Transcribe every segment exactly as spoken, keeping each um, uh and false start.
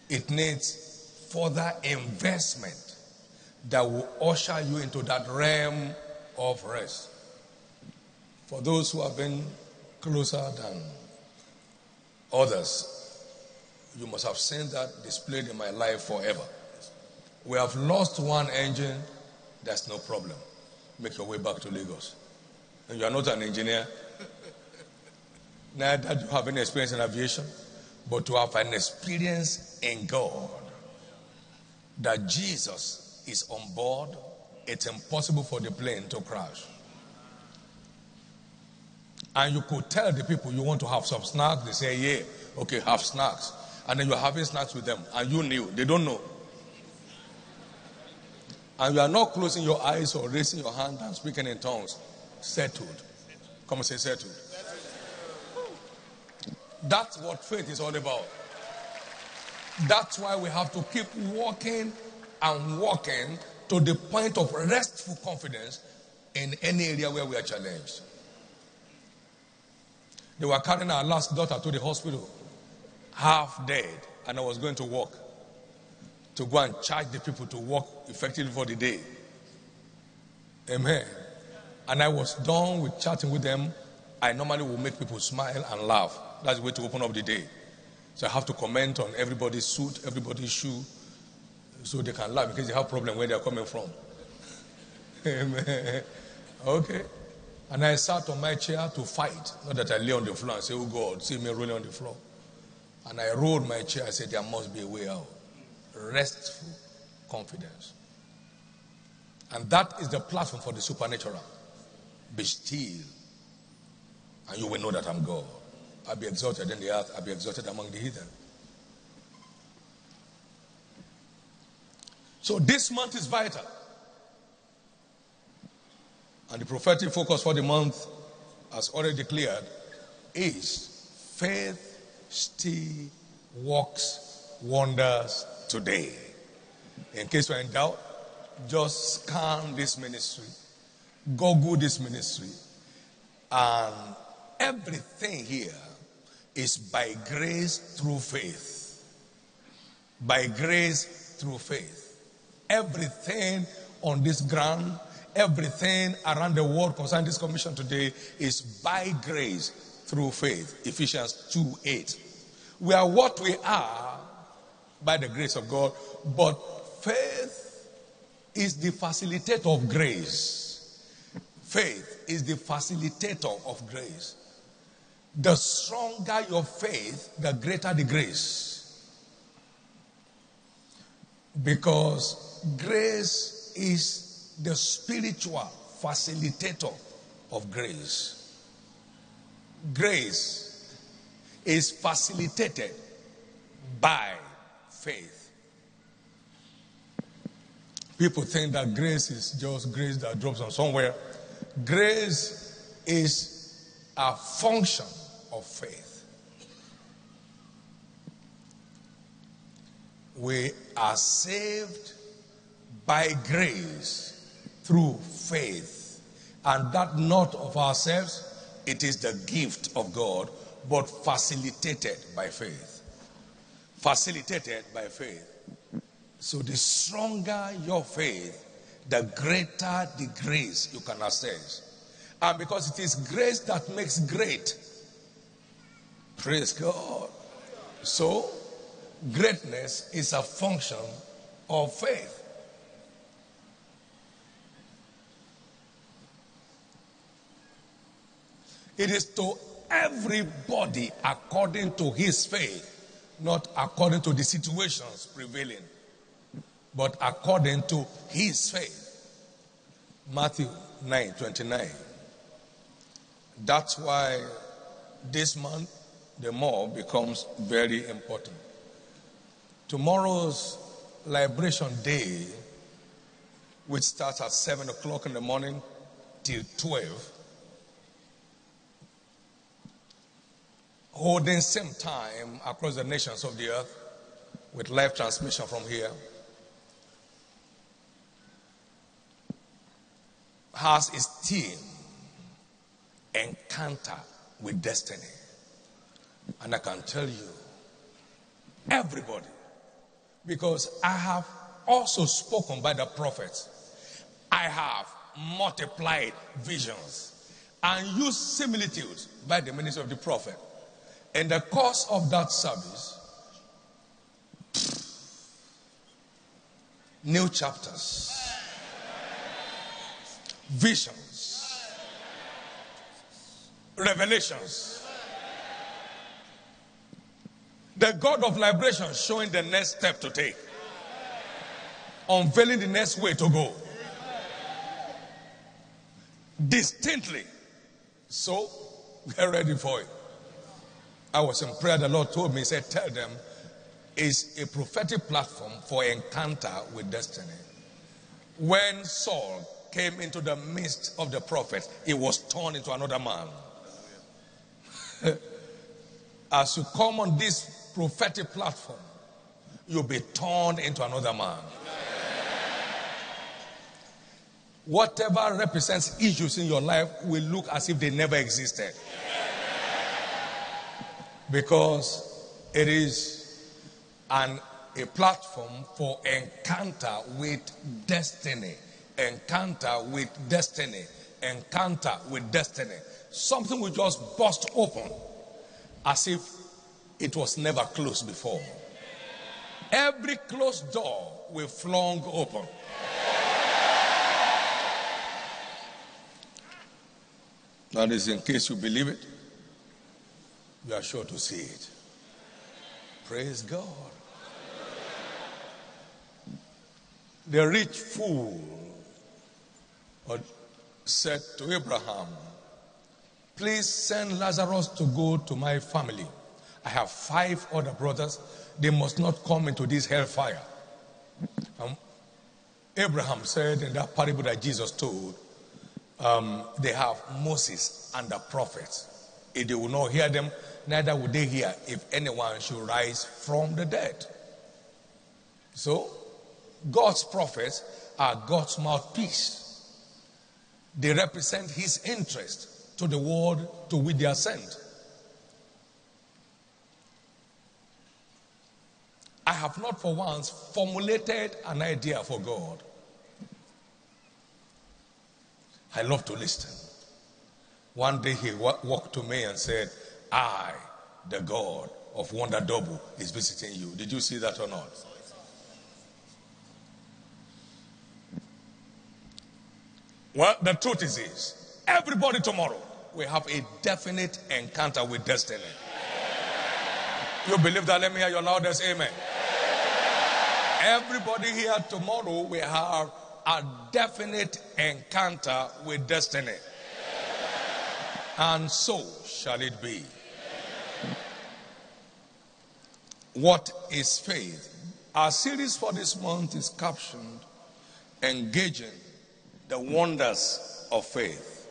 it needs further investment that will usher you into that realm of rest. For those who have been closer than others, you must have seen that displayed in my life forever. We have lost one engine, that's no problem. Make your way back to Lagos. And you are not an engineer, neither do you have any experience in aviation, but to have an experience in God, that Jesus is on board, it's impossible for the plane to crash. And you could tell the people you want to have some snacks, they say, yeah, okay, have snacks. And then you're having snacks with them, and you knew, they don't know. And you are not closing your eyes or raising your hand and speaking in tongues. Settled. Come and say settled. That's what faith is all about. That's why we have to keep walking and walking to the point of restful confidence in any area where we are challenged. They were carrying our last daughter to the hospital, half dead, and I was going to walk to go and charge the people to work effectively for the day. Amen. And I was done with chatting with them. I normally will make people smile and laugh. That's the way to open up the day. So I have to comment on everybody's suit, everybody's shoe, so they can laugh because they have a problem where they're coming from. Amen. Okay. And I sat on my chair to fight. Not that I lay on the floor and say, oh God, see me rolling on the floor. And I rolled my chair. I said, there must be a way out. Restful confidence. And that is the platform for the supernatural. Be still, and you will know that I'm God. I'll be exalted in the earth. I'll be exalted among the heathen. So this month is vital. And the prophetic focus for the month, as already declared, is faith still works wonders today. In case you're in doubt, just scan this ministry, Google this ministry, and everything here is by grace through faith. By grace through faith. Everything on this ground, everything around the world concerning this commission today is by grace through faith. Ephesians two eight. We are what we are by the grace of God, but faith is the facilitator of grace. Faith is the facilitator of grace. The stronger your faith, the greater the grace. Because grace is the spiritual facilitator of grace. Grace is facilitated by faith. People think that grace is just grace that drops on somewhere. Grace is a function of faith. We are saved by grace through faith, and that not of ourselves. It is the gift of God, but facilitated by faith. Facilitated by faith. So the stronger your faith, the greater the grace you can access. And because it is grace that makes great. Praise God. So, greatness is a function of faith. It is to everybody according to his faith, not according to the situations prevailing, but according to his faith. Matthew nine twenty-nine. That's why this month, the more becomes very important. Tomorrow's Liberation Day, which starts at seven o'clock in the morning till twelve, holding same time across the nations of the earth with live transmission from here, has its theme, Encounter with Destiny. And I can tell you, everybody Because I have also spoken by the prophets. I have multiplied visions and used similitudes by the ministry of the prophet. In the course of that service, new chapters, visions, revelations. The God of liberation showing the next step to take, unveiling the next way to go. Distinctly. So, get ready for it. I was in prayer, the Lord told me, he said, tell them it's a prophetic platform for encounter with destiny. When Saul came into the midst of the prophet, he was turned into another man. As you come on this prophetic platform, you'll be turned into another man. Whatever represents issues in your life will look as if they never existed. Because it is an, a platform for encounter with destiny. Encounter with destiny. Encounter with destiny. Something will just burst open as if it was never closed before. Every closed door will flung open. That is in case you believe it, you are sure to see it. Praise God. The rich fool said to Abraham, please send Lazarus to go to my family. I have five other brothers. They must not come into this hellfire. Um, Abraham said in that parable that Jesus told, um, they have Moses and the prophets. If they will not hear them, neither will they hear if anyone should rise from the dead. So, God's prophets are God's mouthpiece. They represent his interest to the world to which they are sent. I have not for once formulated an idea for God. I love to listen. One day he walked to me and said, I, the God of Wonder Double, is visiting you. Did you see that or not? Well, the truth is this. Everybody tomorrow will have a definite encounter with destiny. You believe that? Let me hear your loudest amen. Everybody here tomorrow will have a definite encounter with destiny. And so shall it be. What is faith? Our series for this month is captioned, Engaging the Wonders of Faith.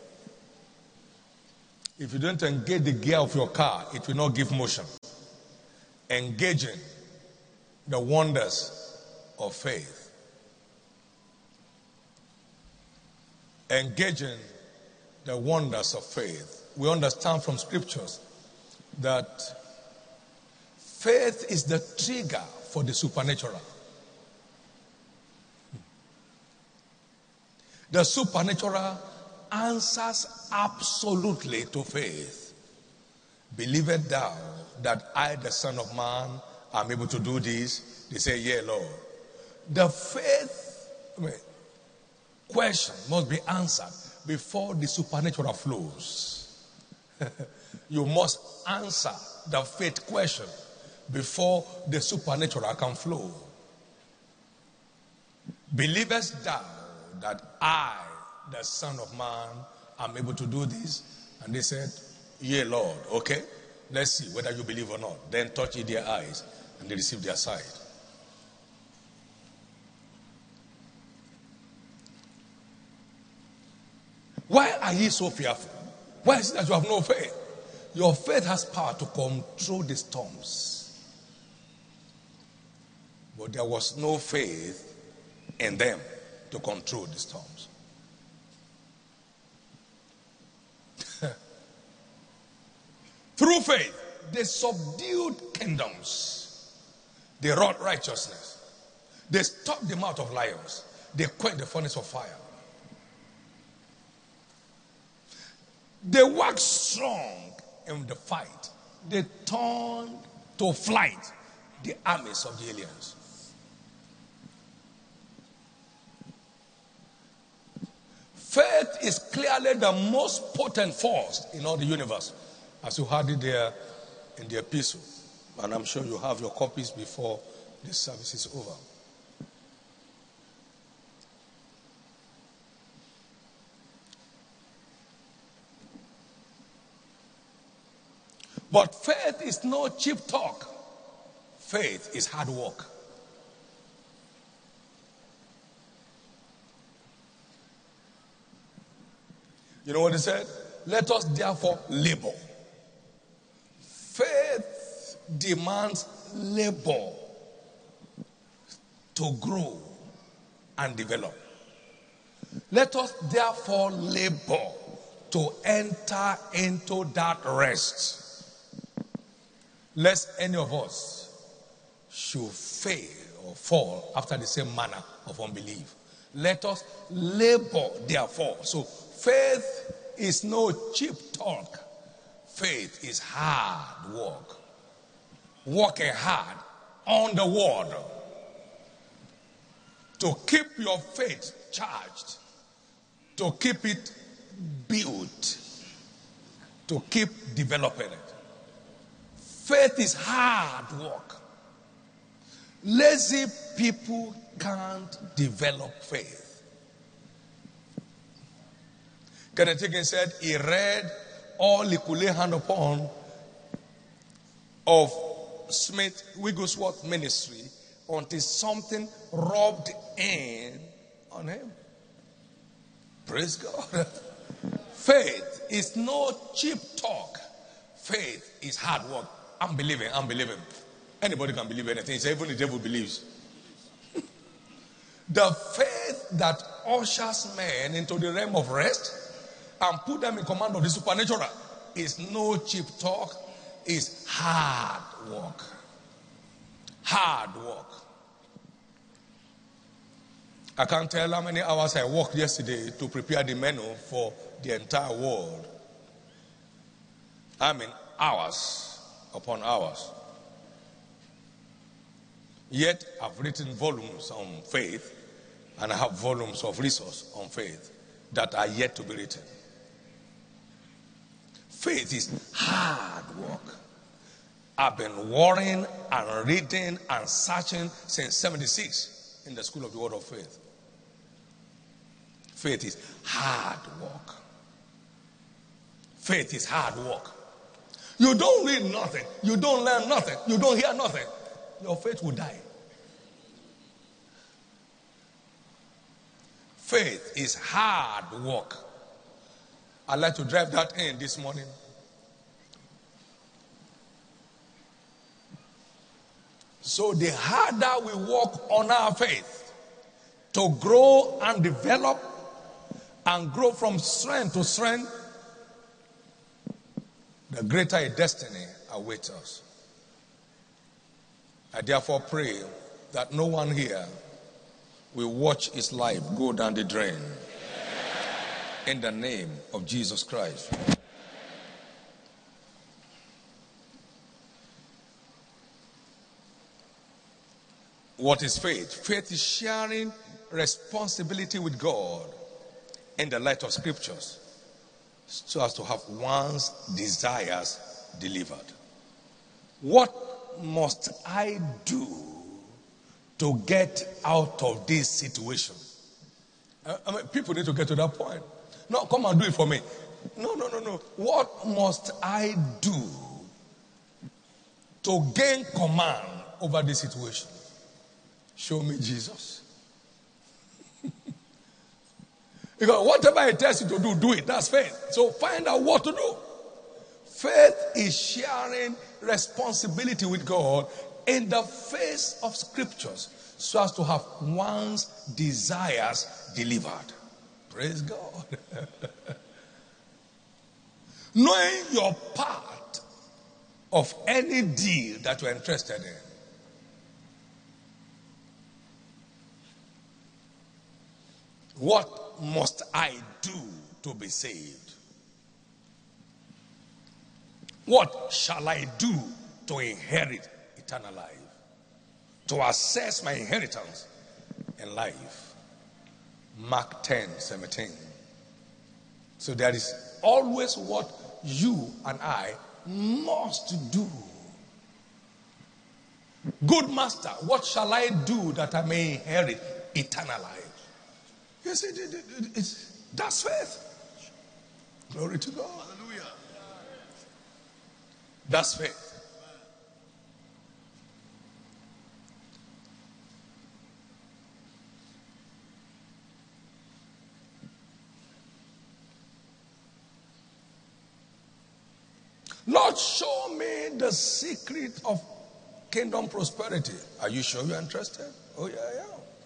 If you don't engage the gear of your car, it will not give motion. Engaging the wonders of faith. Engaging the wonders of faith. We understand from scriptures that faith is the trigger for the supernatural. The supernatural answers absolutely to faith. Believest thou that I, the Son of Man, am able to do this? They say, yeah, Lord. The faith I mean, question must be answered before the supernatural flows. You must answer the faith question before the supernatural can flow. Believest thou that I, the Son of Man, am able to do this? And they said, yea, Lord. Okay, let's see whether you believe or not. Then touch in their eyes, and they receive their sight. Why are ye so fearful? Why is it that you have no faith? Your faith has power to control the storms. But there was no faith in them to control the storms. Through faith, they subdued kingdoms. They wrought righteousness. They stop the mouth of lions. They quench the furnace of fire. They wax strong in the fight. They turn to flight the armies of the aliens. Faith is clearly the most potent force in all the universe, as you heard it there in the epistle. And I'm sure you have your copies before this service is over. But faith is no cheap talk. Faith is hard work. You know what he said? Let us therefore labor. Faith demands labor to grow and develop. Let us therefore labor to enter into that rest. Lest any of us should fail or fall after the same manner of unbelief. Let us labor therefore. So faith is no cheap talk. Faith is hard work. Working hard on the word to keep your faith charged, to keep it built, to keep developing it. Faith is hard work. Lazy people can't develop faith. Kenneth Hagin said he read all he could lay hand upon of Smith Wigglesworth ministry until something rubbed in on him. Praise God. Faith is no cheap talk. Faith is hard work. I'm believing, I'm believing. Anybody can believe anything. It's even the devil believes. The faith that ushers men into the realm of rest and put them in command of the supernatural is no cheap talk. It's hard work. Hard work. I can't tell how many hours I worked yesterday to prepare the menu for the entire world. I mean hours upon hours. Yet I've written volumes on faith, and I have volumes of resource on faith that are yet to be written. Faith is hard work. I've been worrying and reading and searching since seventy-six in the School of the Word of Faith. Faith is hard work. Faith is hard work. You don't read nothing. You don't learn nothing. You don't hear nothing. Your faith will die. Faith is hard work. I'd like to drive that in this morning. So the harder we work on our faith to grow and develop and grow from strength to strength, the greater a destiny awaits us. I therefore pray that no one here will watch his life go down the drain. In the name of Jesus Christ. What is faith? Faith is sharing responsibility with God in the light of scriptures, so as to have one's desires delivered. What must I do to get out of this situation? I mean, people need to get to that point. No, come and do it for me. No, no, no, no. What must I do to gain command over this situation? Show me Jesus. Because whatever it tells you to do, do it. That's faith. So find out what to do. Faith is sharing responsibility with God in the face of scriptures, so as to have one's desires delivered. Praise God. Knowing your part of any deal that you're interested in. What must I do to be saved? What shall I do to inherit eternal life? To assess my inheritance in life. Mark ten seventeen. So there is always what you and I must do. Good master, what shall I do that I may inherit eternal life? Yes, it, it, it, it's, that's faith. Glory to God. Hallelujah. That's faith. Lord, show me the secret of kingdom prosperity. Are you sure you're interested? Oh, yeah, yeah.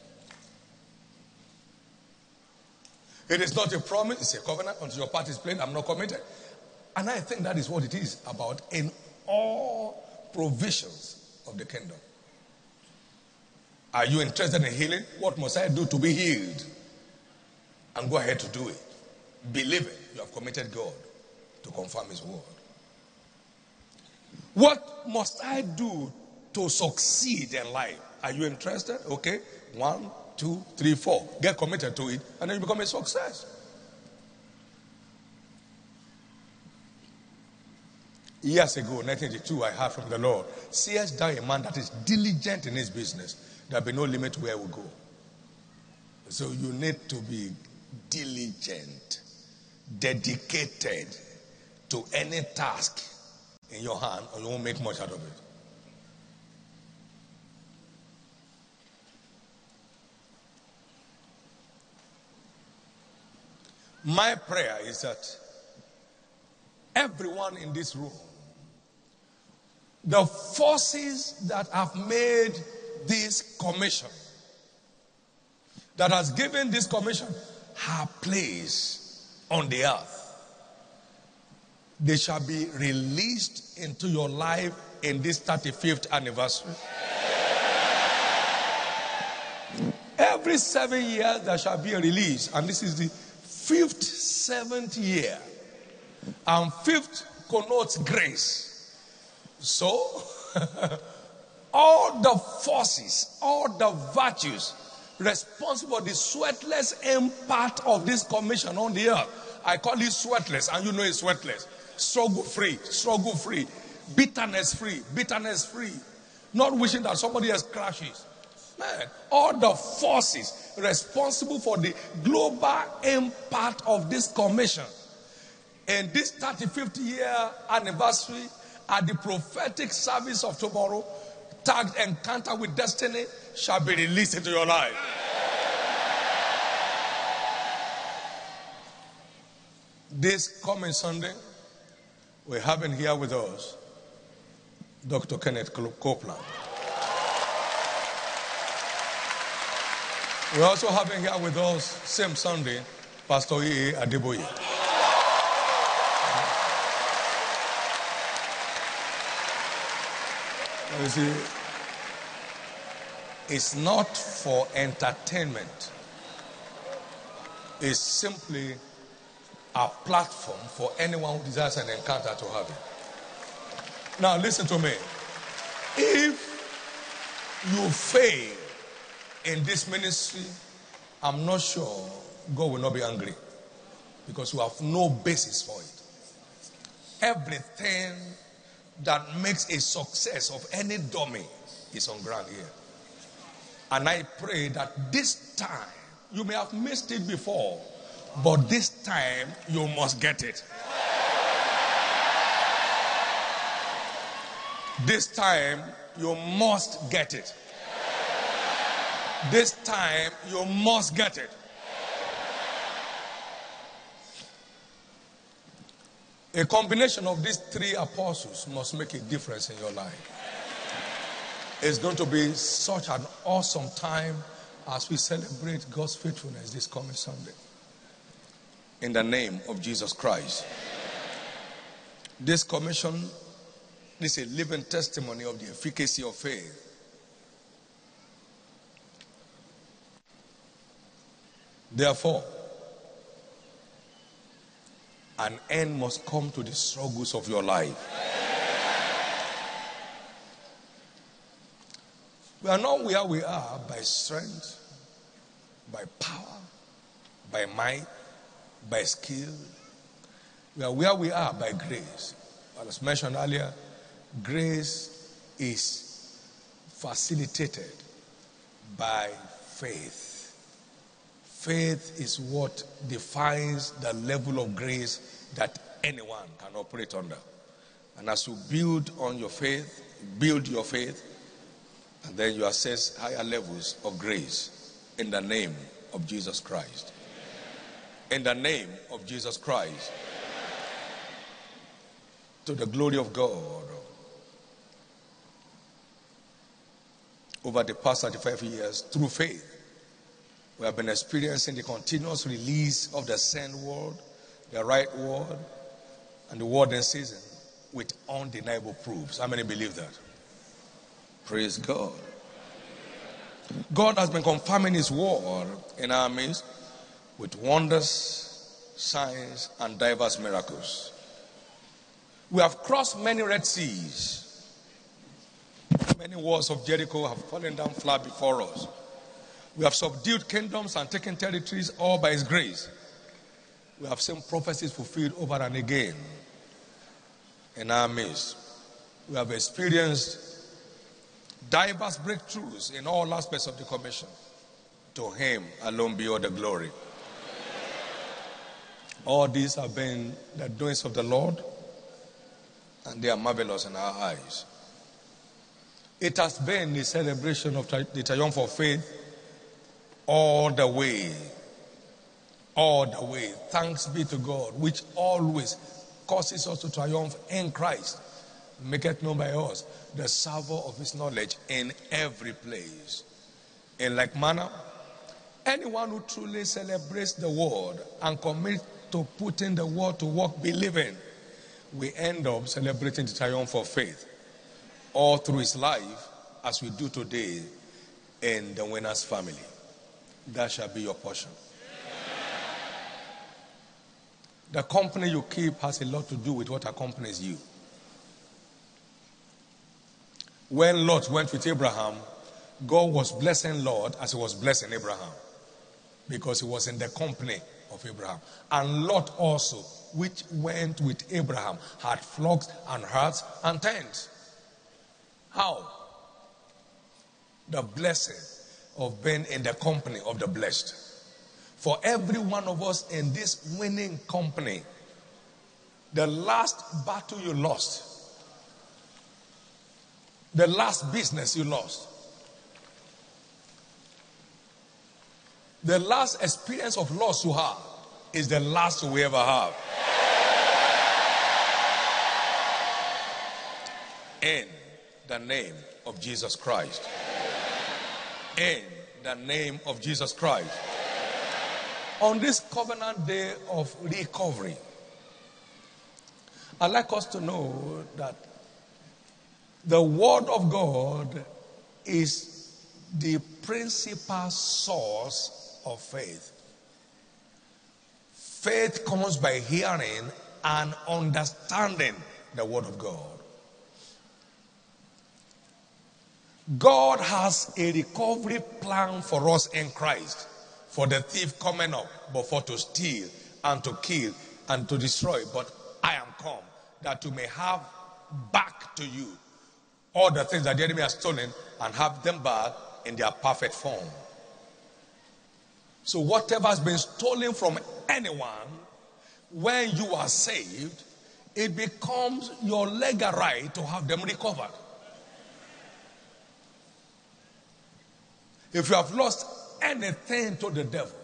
It is not a promise, it's a covenant. Until your part is plain, I'm not committed. And I think that is what it is about in all provisions of the kingdom. Are you interested in healing? What must I do to be healed? And go ahead to do it. Believe it. You have committed God to confirm his word. What must I do to succeed in life? Are you interested? Okay. One, two, three, four. Get committed to it, and then you become a success. Years ago, nineteen eighty-two, I heard from the Lord, seest thou a man that is diligent in his business, there will be no limit to where we go. So you need to be diligent, dedicated to any task in your hand, or you won't make much out of it. My prayer is that everyone in this room, the forces that have made this commission, that has given this commission her place on the earth, they shall be released into your life in this thirty-fifth anniversary. Every seven years there shall be a release, and this is the fifth, seventh year. And fifth connotes grace. So, all the forces, all the virtues responsible for the sweatless impact of this commission on the earth, I call it sweatless, and you know it's sweatless. Struggle free, struggle free, bitterness free, bitterness free. Not wishing that somebody else crashes. Man, all the forces responsible for the global impact of this commission in this thirty-fifth year anniversary at the prophetic service of tomorrow, tagged Encounter with Destiny, shall be released into your life. This coming Sunday, we're having here with us Doctor Kenneth Copeland. We're also having here with us, same Sunday, Pastor E A Adeboye. You see, it's not for entertainment. It's simply a platform for anyone who desires an encounter to have it. Now listen to me. If you fail in this ministry, I'm not sure God will not be angry, because you have no basis for it. Everything that makes a success of any dummy is on ground here. And I pray that this time, you may have missed it before, but this time you must get it. This time you must get it. This time you must get it. A combination of these three apostles must make a difference in your life. It's going to be such an awesome time as we celebrate God's faithfulness this coming Sunday. In the name of Jesus Christ. This commission is a living testimony of the efficacy of faith. Therefore, an end must come to the struggles of your life. We are not where we are by strength, by power, by might, by skill. We are where we are by grace. As mentioned earlier, grace is facilitated by faith. Faith is what defines the level of grace that anyone can operate under. And as you build on your faith, build your faith, and then you assess higher levels of grace in the name of Jesus Christ. In the name of Jesus Christ. To the glory of God. Over the past thirty-five years, through faith, we have been experiencing the continuous release of the sent word, the right word, and the word in season with undeniable proofs. How many believe that? Praise God. God has been confirming his word in our midst with wonders, signs, and diverse miracles. We have crossed many Red Seas. Many walls of Jericho have fallen down flat before us. We have subdued kingdoms and taken territories all by his grace. We have seen prophecies fulfilled over and again in our midst. We have experienced diverse breakthroughs in all aspects of the commission. To him alone be all the glory. All these have been the doings of the Lord, and they are marvelous in our eyes. It has been the celebration of the triumph of faith all the way. All the way. Thanks be to God, which always causes us to triumph in Christ. Make it known by us the savour of his knowledge in every place. In like manner, anyone who truly celebrates the word and commits to putting the word to work believing, we end up celebrating the triumph of faith all through his life, as we do today in the winner's family. That shall be your portion. The company you keep has a lot to do with what accompanies you. When Lot went with Abraham, God was blessing Lot as he was blessing Abraham, because he was in the company of Abraham. And Lot also, which went with Abraham, had flocks and herds and tents. How? The blessing of being in the company of the blessed. For every one of us in this winning company, the last battle you lost, the last business you lost, the last experience of loss you have is the last we ever have. In the name of Jesus Christ. In the name of Jesus Christ. On this covenant day of recovery, I'd like us to know that the word of God is the principal source of faith. Faith comes by hearing and understanding the word of God. God has a recovery plan for us in Christ. For the thief coming up, but for to steal and to kill and to destroy. But I am come that you may have back to you all the things that the enemy has stolen and have them back in their perfect form. So whatever has been stolen from anyone, when you are saved, it becomes your legal right to have them recovered. If you have lost anything to the devil,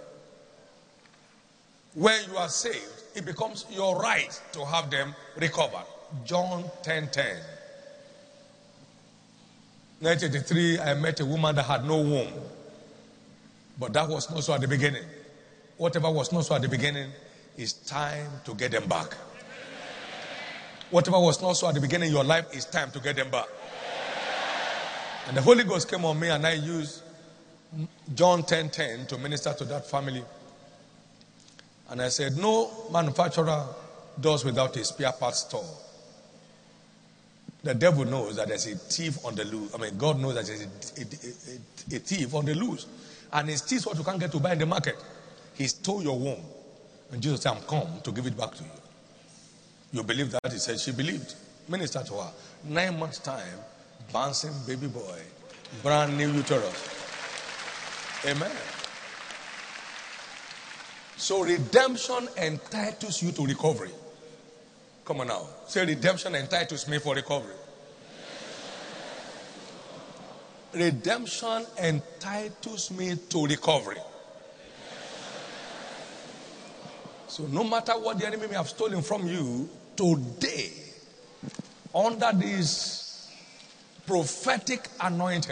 when you are saved, it becomes your right to have them recovered. John ten ten. nineteen eighty-three, I met a woman that had no womb. But that was not so at the beginning. Whatever was not so at the beginning, it's time to get them back. Whatever was not so at the beginning in your life, it's time to get them back. And the Holy Ghost came on me, and I used John ten ten to minister to that family And I said, no manufacturer does without a spare parts store. The devil knows that there's a thief on the loose. I mean, God knows that there's a, a, a, a thief on the loose. And he steals what you can't get to buy in the market. He stole your womb. And Jesus said, I'm come to give it back to you. You believe that? He said, she believed. Minister to her. Nine months time, bouncing baby boy, brand new uterus. Amen. So redemption entitles you to recovery. Come on now. Say, redemption entitles me for recovery. Redemption entitles me to recovery. So no matter what the enemy may have stolen from you, today, under this prophetic anointing,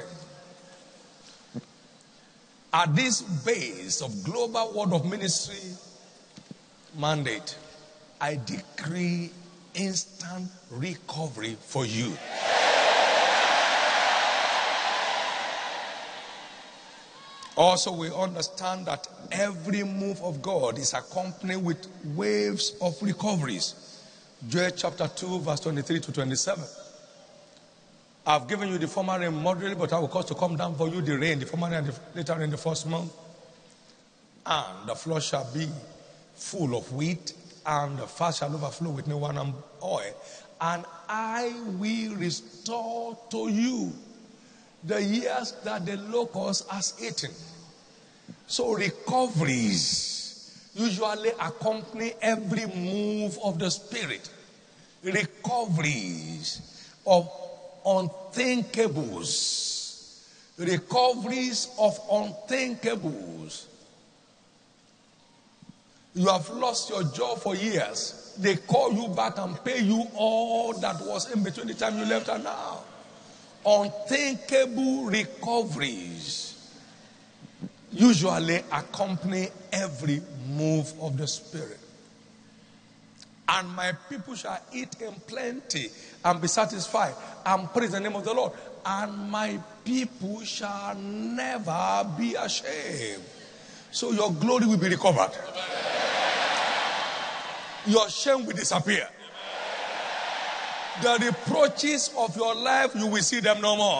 at this base of Global Word of Ministry mandate, I decree instant recovery for you. Also, we understand that every move of God is accompanied with waves of recoveries. Joel chapter two, verse twenty-three to twenty-seven. I've given you the former rain moderately, but I will cause to come down for you the rain, the former rain, and the later in the first month. And the floor shall be full of wheat, and the fat shall overflow with new wine and oil. And I will restore to you the years that the locust has eaten. So recoveries usually accompany every move of the Spirit. Recoveries of unthinkables. Recoveries of unthinkables. You have lost your job for years. They call you back and pay you all that was in between the time you left and now. Unthinkable recoveries usually accompany every move of the Spirit. And my people shall eat in plenty and be satisfied and praise the name of the Lord. And my people shall never be ashamed. So your glory will be recovered. Your shame will disappear. The reproaches of your life, you will see them no more.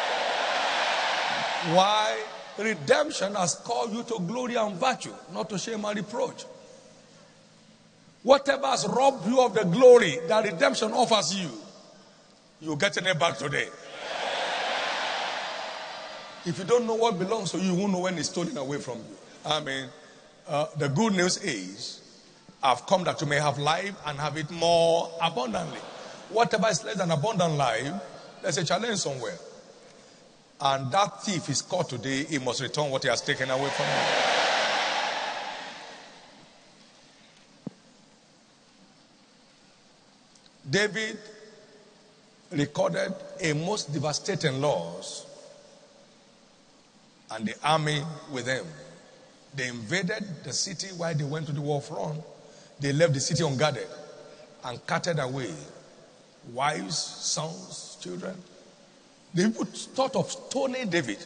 Why? Redemption has called you to glory and virtue, not to shame and reproach. Whatever has robbed you of the glory that redemption offers you, you're getting it back today. If you don't know what belongs to you, you won't know when it's stolen away from you. I mean, uh, the good news is, I've come that you may have life and have it more abundantly. Whatever is less than abundant life, there's a challenge somewhere. And that thief is caught today. He must return what he has taken away from you. David recorded a most devastating loss, and the army with him. They invaded the city while they went to the war front. They left the city unguarded and carted away wives, sons, children. The people thought of stoning David.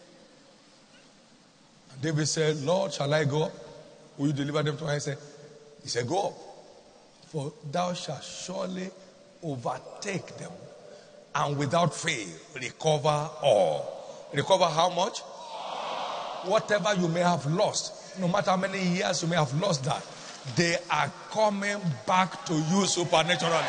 And David said, Lord, shall I go up? Will you deliver them to me? He said, he said, go up. For thou shalt surely overtake them, and without fail recover all. Recover how much? Whatever you may have lost, no matter how many years you may have lost that, they are coming back to you supernaturally.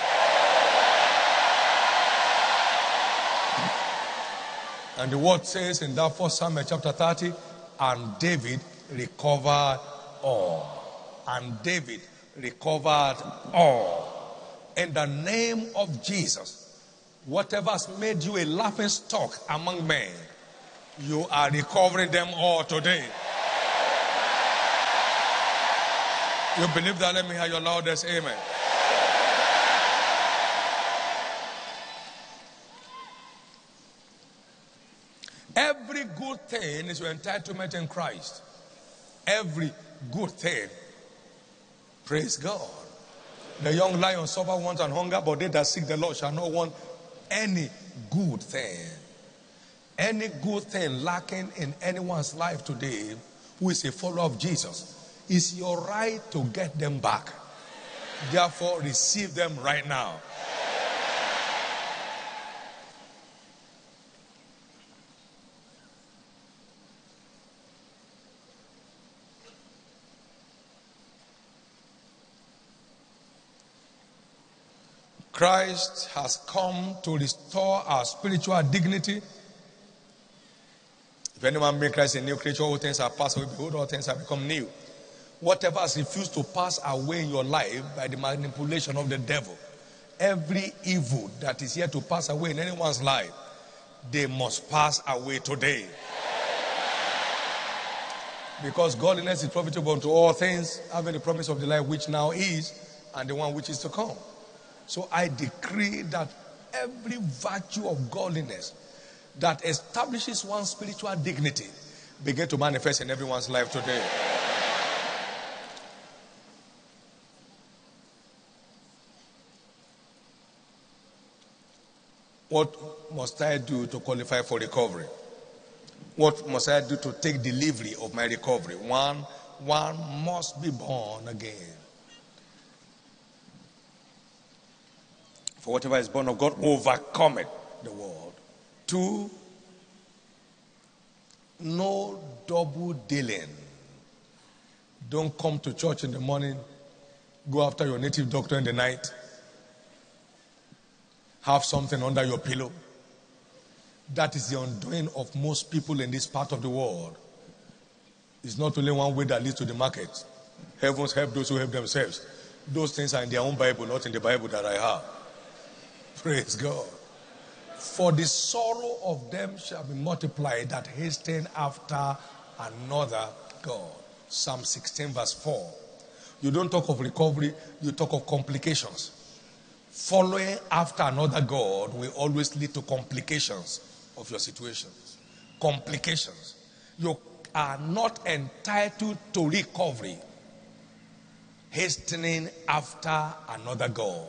And the word says in that first Samuel chapter thirty, and David recovered all. And David recovered all. In the name of Jesus, whatever has made you a laughing stock among men, you are recovering them all today. You believe that? Let me hear your loudest amen. Every good thing is your entitlement in Christ. Every good thing. Praise God. The young lion suffer want and hunger, but they that seek the Lord shall not want any good thing. Any good thing lacking in anyone's life today who is a follower of Jesus It's your right to get them back. Therefore, receive them right now. Christ has come to restore our spiritual dignity. If anyone make Christ a new creature, all things are passed away, behold, all things have become new. Whatever has refused to pass away in your life by the manipulation of the devil, every evil that is here to pass away in anyone's life, they must pass away today. Because godliness is profitable unto all things, having the promise of the life which now is, and the one which is to come. So I decree that every virtue of godliness that establishes one's spiritual dignity begin to manifest in everyone's life today. What must I do to qualify for recovery? What must I do to take delivery of my recovery? One, one must be born again. For whatever is born of God overcometh the world. Two, no double dealing. Don't come to church in the morning, go after your native doctor in the night, have something under your pillow. That is the undoing of most people in this part of the world. It's not only one way that leads to the market. Heavens help those who help themselves. Those things are in their own Bible, not in the Bible that I have. Praise God. For the sorrow of them shall be multiplied that hasten after another God. Psalm sixteen verse four. You don't talk of recovery, you talk of complications. Following after another God will always lead to complications of your situations. Complications. You are not entitled to recovery. Hastening after another God.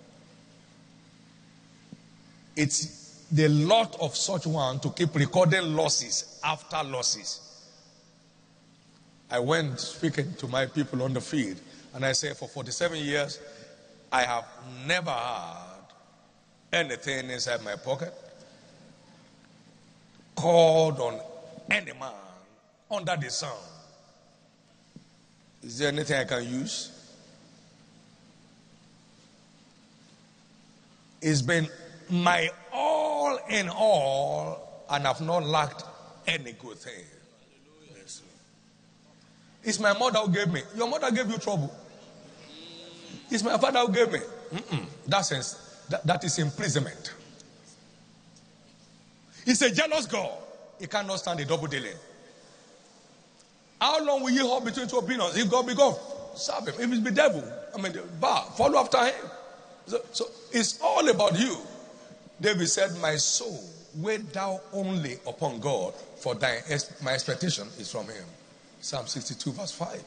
It's the lot of such one to keep recording losses after losses. I went speaking to my people on the field, and I said, for forty-seven years, I have never had anything inside my pocket, called on any man under the sun. Is there anything I can use? It's been my all in all, and I've not lacked any good thing. It's my mother who gave me. Your mother gave you trouble. It's my father who gave me. Mm-mm. That's that, that is imprisonment. He's a jealous God. He cannot stand a double dealing. How long will you hold between two opinions? If God be God, serve him. If it's the devil, I mean, bar, follow after him. So, so it's all about you. David said, my soul, wait thou only upon God, for thy my expectation is from him. Psalm sixty-two verse five.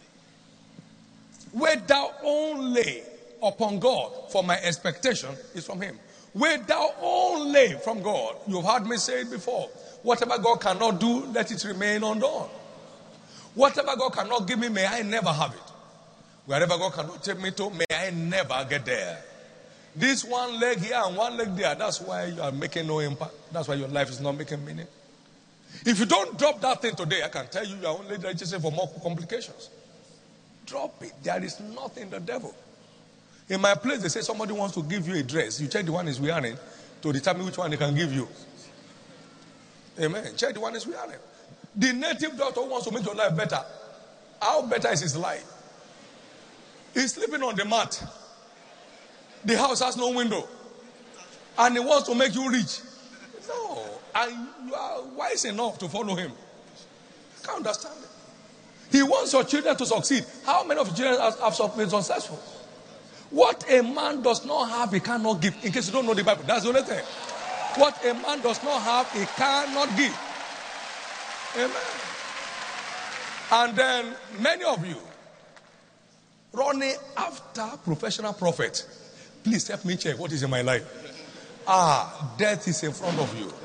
Wait thou only upon God, for my expectation is from him. Wait thou only from God. You've heard me say it before. Whatever God cannot do, let it remain undone. Whatever God cannot give me, may I never have it. Wherever God cannot take me to, may I never get there. This one leg here and one leg there, that's why you are making no impact. That's why your life is not making meaning. If you don't drop that thing today, I can tell you you are only registering for more complications. Drop it. There is nothing the devil. In my place, they say somebody wants to give you a dress. You check the one is wearing to determine which one they can give you. Amen. Check the one is wearing. The native doctor wants to make your life better. How better is his life? He's sleeping on the mat. The house has no window. And he wants to make you rich. No. And you are wise enough to follow him. I can't understand it. He wants your children to succeed. How many of your children have, have been successful? What a man does not have, he cannot give. In case you don't know the Bible, that's the only thing. What a man does not have, he cannot give. Amen. And then many of you running after professional prophets. Please help me check what is in my life. Ah, death is in front of you.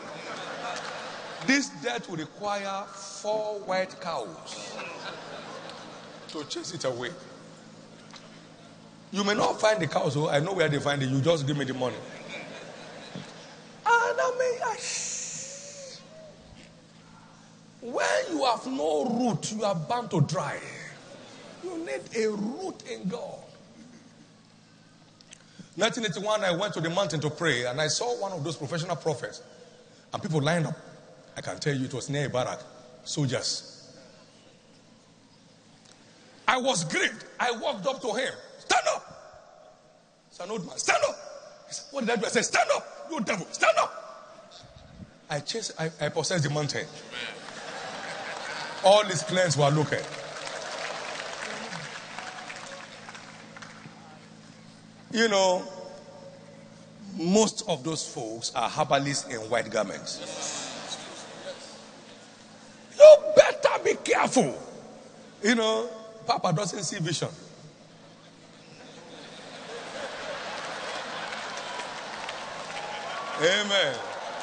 This death will require four white cows So chase it away. You may not find the cow, so I know where they find it. You just give me the money. And I mean, I, when you have no root, you are bound to dry. You need a root in God. nineteen eighty-one, I went to the mountain to pray, and I saw one of those professional prophets, and people lined up. I can tell you it was near a barrack, soldiers. I was grieved. I walked up to him. Stand up. It's an old man. Stand up. He said, what did I do? I said, stand up. You devil. Stand up. I chased, I, I possessed the mountain. All his clients were looking. You know, most of those folks are herbalists in white garments. You better be careful. You know, Papa doesn't see vision. Amen.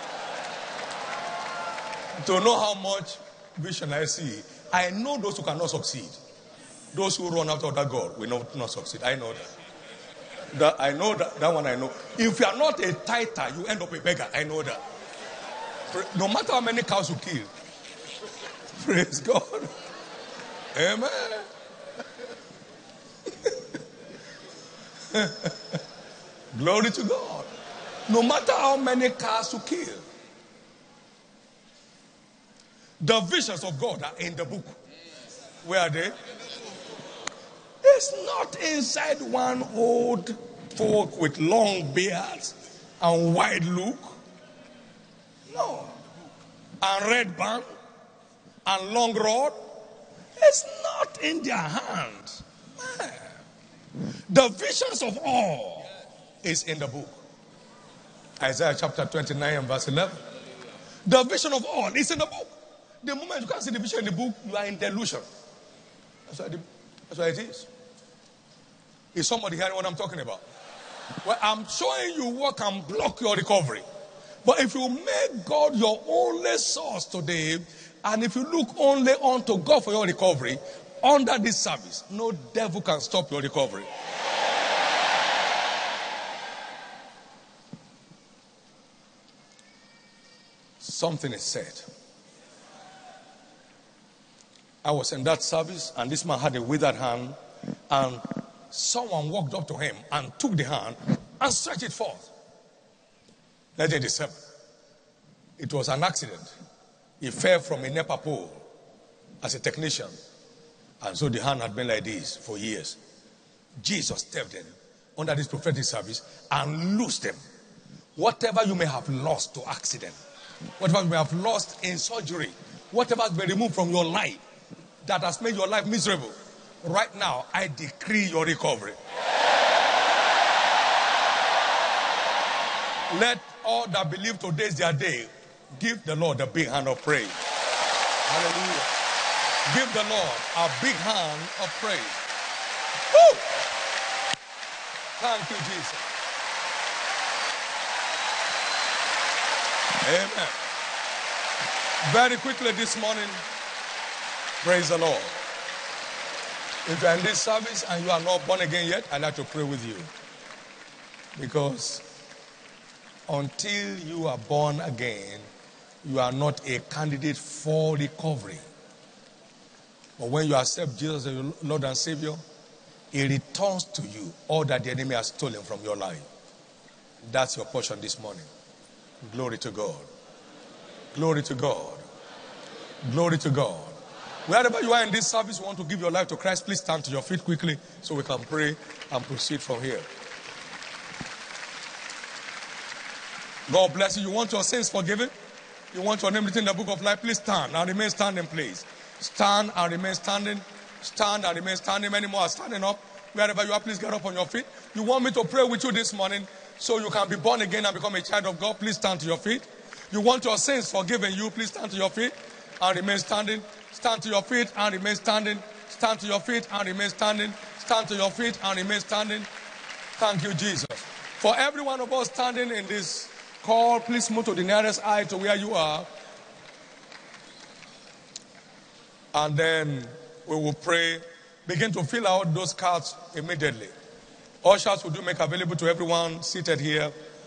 To know how much vision I see, I know those who cannot succeed. Those who run after that God will not, not succeed. I know that. That I know that, that one I know. If you are not a tither, you end up a beggar. I know that. No matter how many cows you kill. Praise God. Amen. Glory to God. No matter how many cows you kill. The visions of God are in the book. Where are they? It's not inside one old folk with long beards and wide look. No. And red band and long rod. It's not in their hands. Man. The visions of all is in the book. Isaiah chapter twenty-nine and verse eleven. The vision of all is in the book. The moment you can't see the vision in the book, you are in delusion. That's why, the, that's why it is. Is somebody hearing what I'm talking about? Well, I'm showing you what can block your recovery. But if you make God your only source today, and if you look only unto God for your recovery, under this service, no devil can stop your recovery. Something is said. I was in that service, and this man had a withered hand, and someone walked up to him and took the hand and stretched it forth. nineteen eighty-seven. It was an accident. He fell from a NEPA pole as a technician, and so the hand had been like this for years. Jesus stepped in under this prophetic service and loosed him. Whatever you may have lost to accident, whatever you may have lost in surgery, whatever has been removed from your life that has made your life miserable, right now, I decree your recovery. Let all that believe today is their day give the Lord a big hand of praise. Hallelujah. Give the Lord a big hand of praise. Woo! Thank you, Jesus. Amen. Very quickly this morning, praise the Lord. If you are in this service and you are not born again yet, I'd like to pray with you. Because until you are born again, you are not a candidate for recovery. But when you accept Jesus as your Lord and Savior, He returns to you all that the enemy has stolen from your life. That's your portion this morning. Glory to God. Glory to God. Glory to God. Wherever you are in this service, you want to give your life to Christ, please stand to your feet quickly so we can pray and proceed from here. God bless you. You want your sins forgiven? You want your name written in the book of life? Please stand and remain standing, please. Stand and remain standing. Stand and remain standing. Many more are standing up. Wherever you are, please get up on your feet. You want me to pray with you this morning so you can be born again and become a child of God? Please stand to your feet. You want your sins forgiven you? Please stand to your feet and remain standing. Stand to your feet and remain standing. Stand to your feet and remain standing. Stand to your feet and remain standing. Thank you, Jesus. For every one of us standing in this call, please move to the nearest eye to where you are. And then we will pray Begin to fill out those cards immediately. Ushers, would you make available to everyone seated here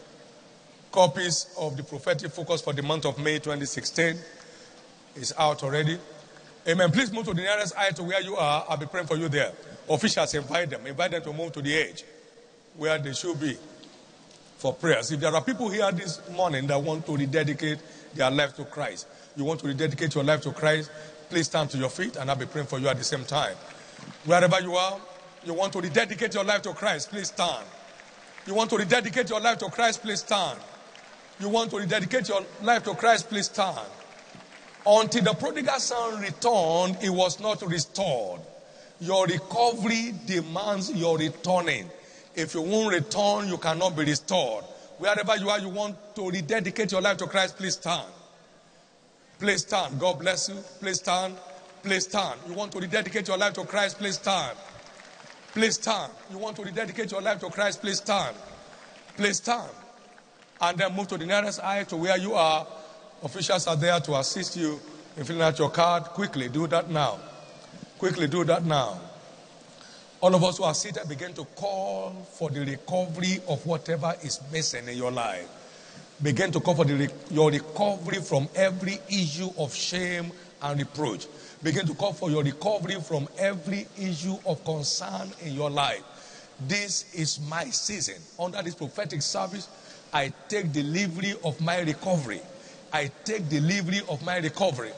copies of the prophetic focus for the month of May twenty sixteen? It's out already. Amen. Please move to the nearest aisle to where you are. I'll be praying for you there. Officials, invite them. Invite them to move to the edge where they should be for prayers. If there are people here this morning that want to rededicate their life to Christ, you want to rededicate your life to Christ, please stand to your feet and I'll be praying for you at the same time. Wherever you are, you want to rededicate your life to Christ, please stand. You want to rededicate your life to Christ, please stand. You want to rededicate your life to Christ, please stand. Until the prodigal son returned, he was not restored. Your recovery demands your returning. If you won't return, you cannot be restored. Wherever you are, you want to rededicate your life to Christ, please stand. Please stand. God bless you. Please stand. Please stand. You want to rededicate your life to Christ, please stand. Please stand. You want to rededicate your life to Christ, please stand. Please stand. And then move to the nearest aisle to where you are. Officials are there to assist you in filling out your card. Quickly do that now. Quickly do that now. All of us who are seated, begin to call for the recovery of whatever is missing in your life. Begin to call for the, your recovery from every issue of shame and reproach. Begin to call for your recovery from every issue of concern in your life. This is my season. Under this prophetic service, I take delivery of my recovery. I take delivery of my recovery.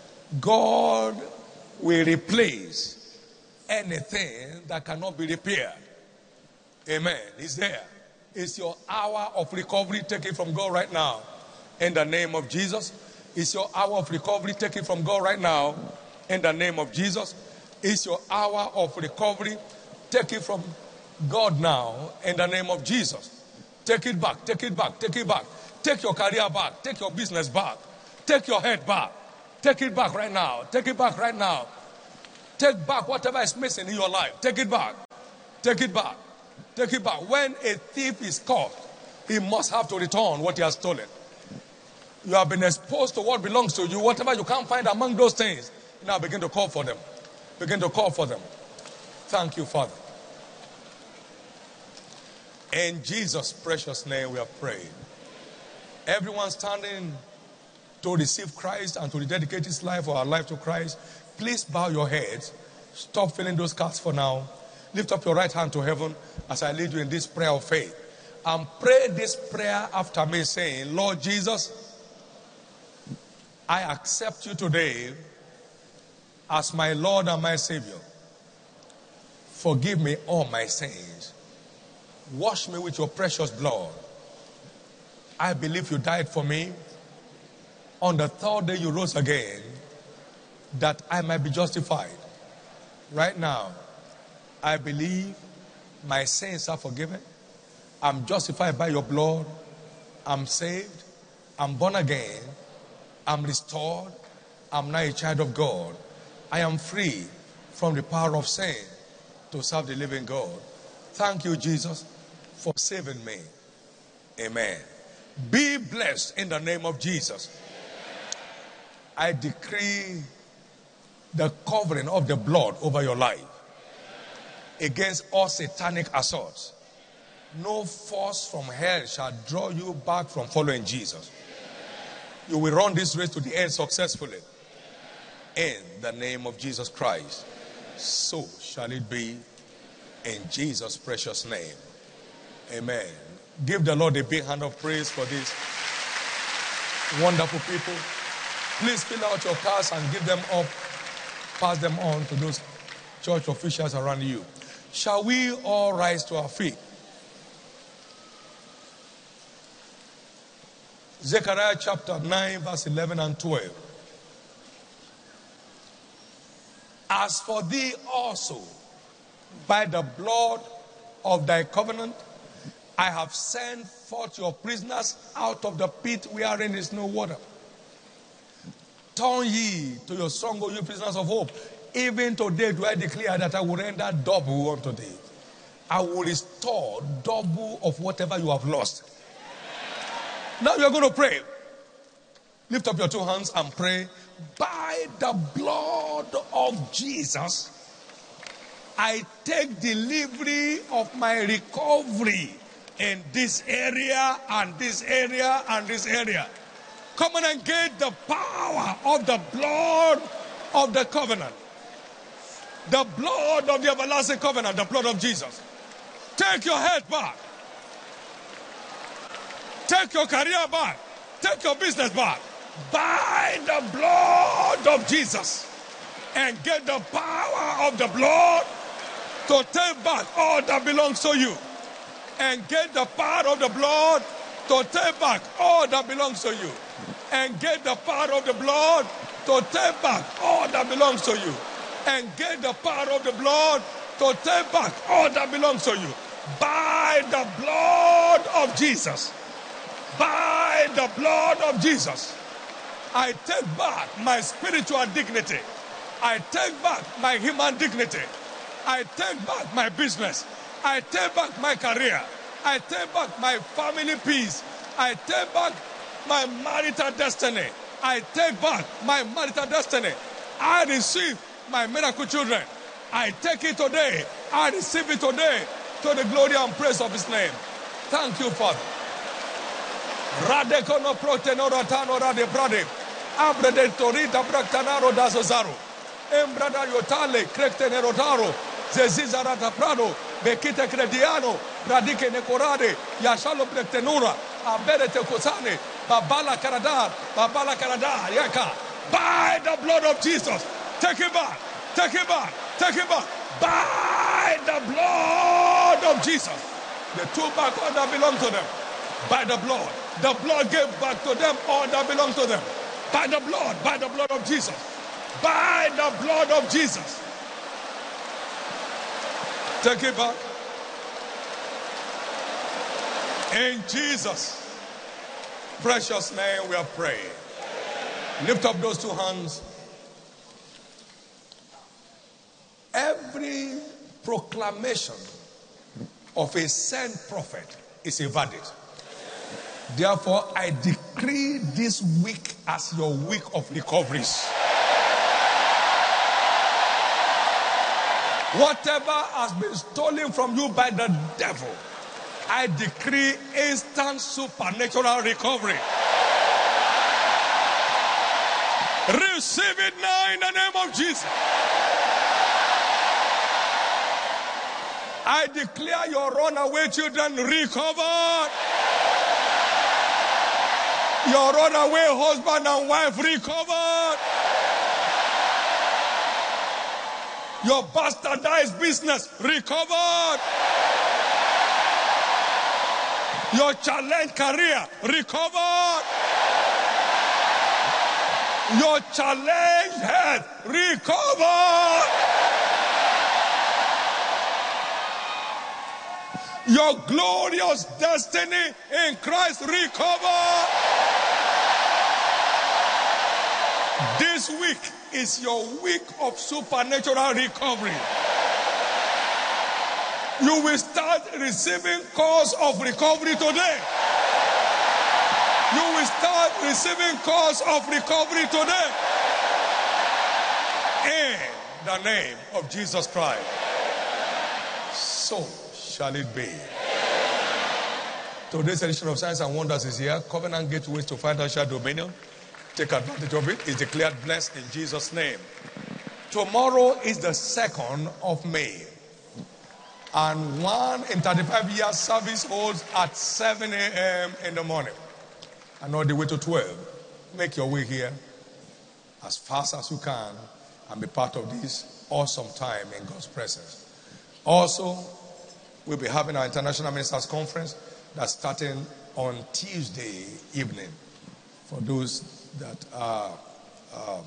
God will replace anything that cannot be repaired. Amen. It's there. It's your hour of recovery. Take it from God right now. In the name of Jesus. It's your hour of recovery. Take it from God right now. In the name of Jesus. It's your hour of recovery. Take it from God now. In the name of Jesus. Take it back. Take it back. Take it back. Take your career back. Take your business back. Take your head back. Take it back right now. Take it back right now. Take back whatever is missing in your life. Take it back. Take it back. Take it back. When a thief is caught, he must have to return what he has stolen. You have been exposed to what belongs to you. Whatever you can't find among those things, now begin to call for them. Begin to call for them. Thank you, Father. In Jesus' precious name we have prayed. Everyone standing to receive Christ and to rededicate his life or our life to Christ, please bow your heads. Stop filling those cards for now. Lift up your right hand to heaven as I lead you in this prayer of faith. And pray this prayer after me saying, Lord Jesus, I accept you today as my Lord and my Savior. Forgive me all my sins. Wash me with your precious blood. I believe you died for me. On the third day you rose again, that I might be justified. Right now, I believe my sins are forgiven. I'm justified by your blood. I'm saved. I'm born again. I'm restored. I'm now a child of God. I am free from the power of sin to serve the living God. Thank you, Jesus, for saving me. Amen. Be blessed in the name of Jesus. I decree the covering of the blood over your life against all satanic assaults. No force from hell shall draw you back from following Jesus. You will run this race to the end successfully. In the name of Jesus Christ. So shall it be in Jesus' precious name. Amen. Give the Lord a big hand of praise for these wonderful people. Please fill out your cards and give them up. Pass them on to those church officials around you. Shall we all rise to our feet? Zechariah chapter nine, verse eleven and twelve. As for thee also, by the blood of thy covenant, I have sent forth your prisoners out of the pit wherein is no water. Turn ye to your song, O you prisoners of hope. Even today do I declare that I will render double unto thee. I will restore double of whatever you have lost. Now you are going to pray. Lift up your two hands and pray. By the blood of Jesus, I take delivery of my recovery in this area and this area and this area. Come on and get the power of the blood of the covenant. The blood of the everlasting covenant, the blood of Jesus. Take your head back. Take your career back. Take your business back. By the blood of Jesus. And get the power of the blood to take back all that belongs to you. And get the power of the blood to take back all that belongs to you. And get the power of the blood to take back all that belongs to you. And get the power of the blood to take back all that belongs to you. By the blood of Jesus. By the blood of Jesus. I take back my spiritual dignity. I take back my human dignity. I take back my business. I take back my career. I take back my family peace. I take back my marital destiny. I take back my marital destiny. I receive my miracle children. I take it today. I receive it today to the glory and praise of His name. Thank you, Father. Radekono protenora tanora de brade. Abrede torita bractanaro da Zozaro. Embrada yotale crectenerotaro. Zezizarata prado. Bekite crediano. Radike necorade. Yashalo brectenura. Aberete kosane. Babala karadar. Babala karadar. Yaka. By the blood of Jesus. Take it back. Take it back. Take it back. By the blood of Jesus. They took back all that belonged to them. By the blood. The blood gave back to them all that belongs to them. By the blood. By the blood of Jesus. By the blood of Jesus. Take it back. In Jesus' precious name we are praying. Lift up those two hands. Every proclamation of a sent prophet is a verdict. Therefore, I decree this week as your week of recoveries. Whatever has been stolen from you by the devil, I decree instant supernatural recovery. Receive it now in the name of Jesus. I declare your runaway children recovered. Your runaway husband and wife recovered. Your bastardized business recovered. Your challenged career recovered. Your challenged health recovered. Your glorious destiny in Christ recovered. This week is your week of supernatural recovery. You will start receiving calls of recovery today. You will start receiving calls of recovery today. In the name of Jesus Christ. So shall it be. Today's edition of Signs and Wonders is here. Covenant Gateways to Financial Dominion. Take advantage of it. It's declared blessed in Jesus' name. Tomorrow is the second of May. And one in thirty-five years service holds at seven a.m. in the morning. And all the way to twelve. Make your way here as fast as you can and be part of this awesome time in God's presence. Also, we'll be having our International Ministers Conference that's starting on Tuesday evening. For those that are um,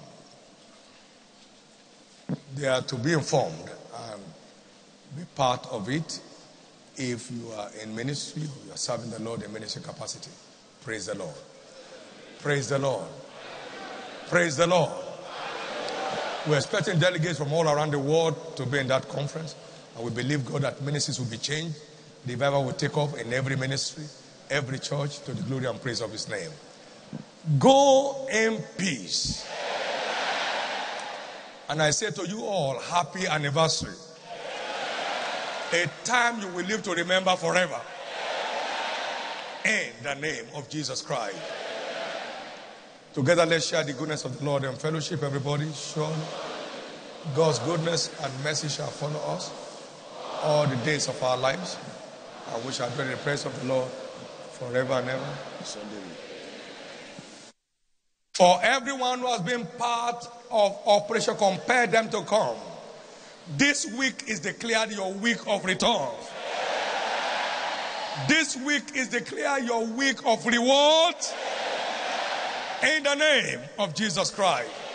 they are to be informed and be part of it if you are in ministry or you are serving the Lord in ministry capacity. Praise the Lord. Praise the Lord. Praise the Lord. We're expecting delegates from all around the world to be in that conference, and we believe God that ministries will be changed. The revival will take off in every ministry, every church, to the glory and praise of His name. Go in peace. And I say to you all, happy anniversary. A time you will live to remember forever. In the name of Jesus Christ. Together, let's share the goodness of the Lord and fellowship, everybody. Surely, God's goodness and mercy shall follow us all the days of our lives, and we shall dwell in the presence of the Lord forever and ever. For everyone who has been part of Operation Compel Them to Come, this week is declared your week of return. This week is declared your week of reward. In the name of Jesus Christ.